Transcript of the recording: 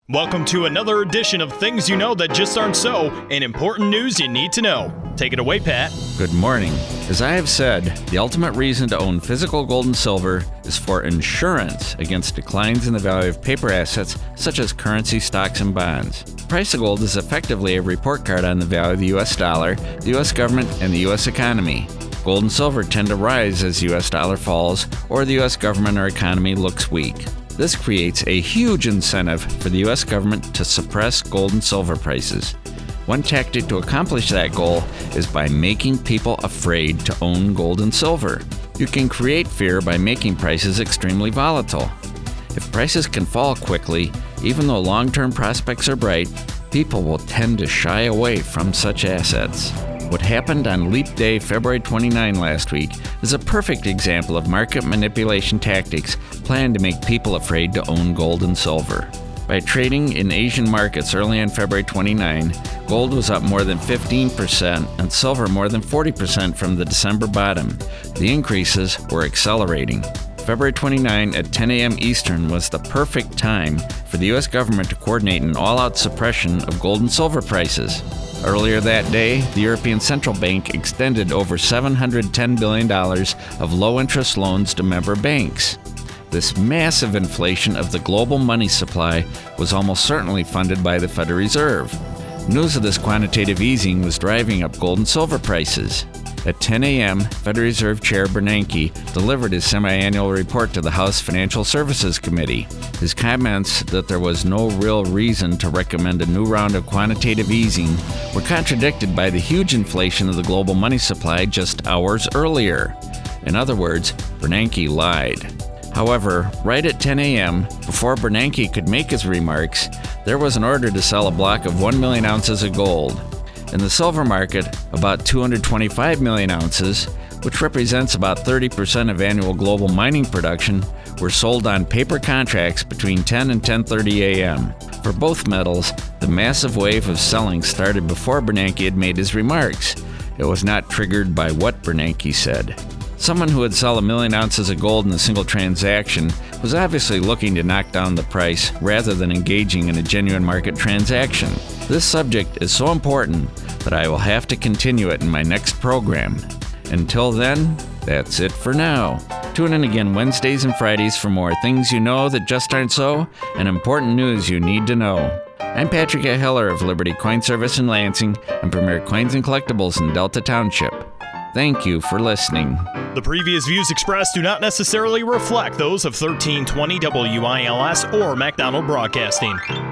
Welcome to another edition of Things You Know That Just Aren't So, and important news you need to know. Take it away, Pat. Good morning. As I have said, the ultimate reason to own physical gold and silver is for insurance against declines in the value of paper assets such as currency, stocks, and bonds. The price of gold is effectively a report card on the value of the U.S. dollar, the U.S. government, and the U.S. economy. Gold and silver tend to rise as the U.S. dollar falls or the U.S. government or economy looks weak. This creates a huge incentive for the U.S. government to suppress gold and silver prices. One tactic to accomplish that goal is by making people afraid to own gold and silver. You can create fear by making prices extremely volatile. If prices can fall quickly, even though long-term prospects are bright, people will tend to shy away from such assets. What happened on Leap Day, February 29 last week is a perfect example of market manipulation tactics planned to make people afraid to own gold and silver. By trading in Asian markets early on February 29, gold was up more than 15% and silver more than 40% from the December bottom. The increases were accelerating. February 29 at 10 a.m. Eastern was the perfect time for the U.S. government to coordinate an all-out suppression of gold and silver prices. Earlier that day, the European Central Bank extended over $710 billion of low-interest loans to member banks. This massive inflation of the global money supply was almost certainly funded by the Federal Reserve. News of this quantitative easing was driving up gold and silver prices. At 10 a.m., Federal Reserve Chair Bernanke delivered his semi-annual report to the House Financial Services Committee. His comments that there was no real reason to recommend a new round of quantitative easing were contradicted by the huge inflation of the global money supply just hours earlier. In other words, Bernanke lied. However, right at 10 a.m., before Bernanke could make his remarks, there was an order to sell a block of 1 million ounces of gold. In the silver market, about 225 million ounces, which represents about 30% of annual global mining production, were sold on paper contracts between 10 and 10:30 a.m. For both metals, the massive wave of selling started before Bernanke had made his remarks. It was not triggered by what Bernanke said. Someone who would sell 1 million ounces of gold in a single transaction was obviously looking to knock down the price rather than engaging in a genuine market transaction. This subject is so important that I will have to continue it in my next program. Until then, that's it for now. Tune in again Wednesdays and Fridays for more Things You Know That Just Aren't So and important news you need to know. I'm Patrick A. Heller of Liberty Coin Service in Lansing and Premier Coins and Collectibles in Delta Township. Thank you for listening. The previous views expressed do not necessarily reflect those of 1320 WILS or MacDonald Broadcasting.